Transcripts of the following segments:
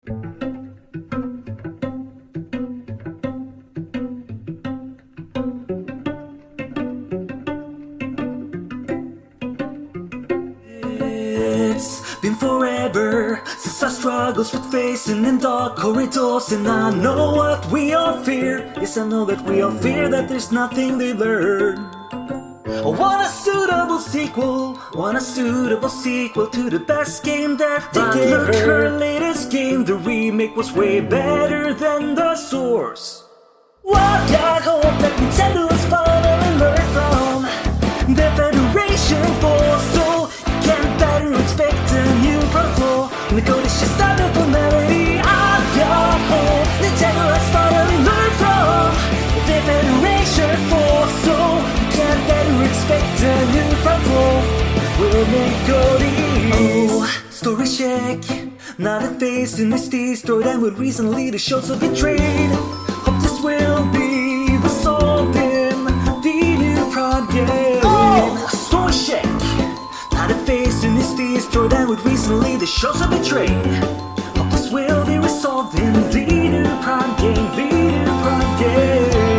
It's been forever since our struggles with facing in dark corridors, and I know what we all fear. Yes, I know that we all fear that there's nothing they learn. I want a suitable sequel, to the best game that they gave her. Her latest game, the remake, was way better than the source. Well, I hope that Nintendo has finally learned from the Federation Force, so you can better expect a new Pro 4. The code is just a little melody. I hope Nintendo has finally learned from the Federation Force, so you can better expect a new Pro 4. We'll make Cody. Oh, story check. Not a face in this destroyed, and with recently the shows are betrayed. Hope this will be resolved in the new Prime game. Oh, story check. Not a face in this destroyed, and with recently the shows are betrayed. Hope this will be resolved in the new Prime game. The new Prime game.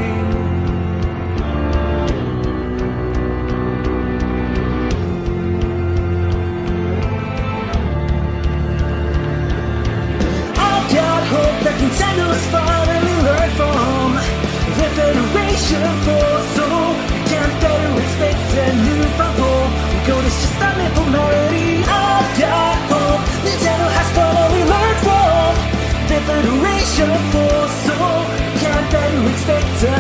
Hope that Nintendo has finally learned from the Federation Force, so you can better expect a new bubble. Code is just a little melody. I hope Nintendo has finally learned from the Federation Force, so you can better expect a